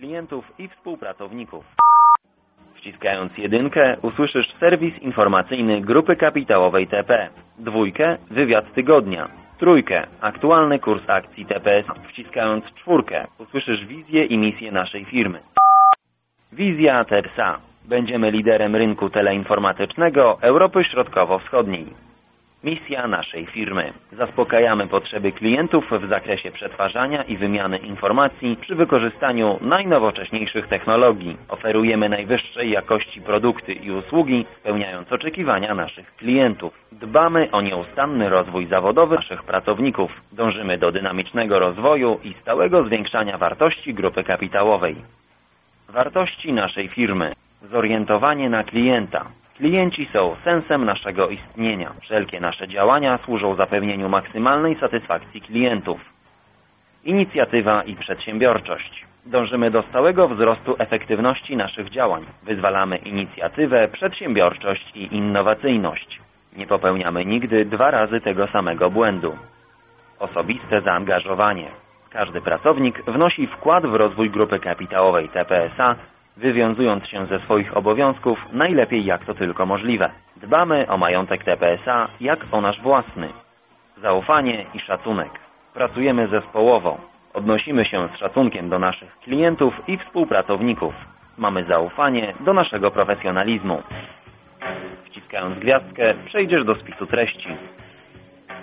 klientów i współpracowników. Wciskając 1 usłyszysz serwis informacyjny Grupy Kapitałowej TP. 2 wywiad tygodnia. 3 aktualny kurs akcji TPS. Wciskając 4 usłyszysz wizję i misję naszej firmy. Wizja TEPSA. Będziemy liderem rynku teleinformatycznego Europy Środkowo-Wschodniej. Misja naszej firmy. Zaspokajamy potrzeby klientów w zakresie przetwarzania i wymiany informacji przy wykorzystaniu najnowocześniejszych technologii. Oferujemy najwyższej jakości produkty i usługi, spełniając oczekiwania naszych klientów. Dbamy o nieustanny rozwój zawodowy naszych pracowników. Dążymy do dynamicznego rozwoju i stałego zwiększania wartości grupy kapitałowej. Wartości naszej firmy. Zorientowanie na klienta. Klienci są sensem naszego istnienia. Wszelkie nasze działania służą zapewnieniu maksymalnej satysfakcji klientów. Inicjatywa i przedsiębiorczość. Dążymy do stałego wzrostu efektywności naszych działań. Wyzwalamy inicjatywę, przedsiębiorczość i innowacyjność. Nie popełniamy nigdy 2 razy tego samego błędu. Osobiste zaangażowanie. Każdy pracownik wnosi wkład w rozwój grupy kapitałowej TPSA, wywiązując się ze swoich obowiązków najlepiej jak to tylko możliwe. Dbamy o majątek TPSA jak o nasz własny. Zaufanie i szacunek. Pracujemy zespołowo. Odnosimy się z szacunkiem do naszych klientów i współpracowników. Mamy zaufanie do naszego profesjonalizmu. Wciskając gwiazdkę przejdziesz do spisu treści.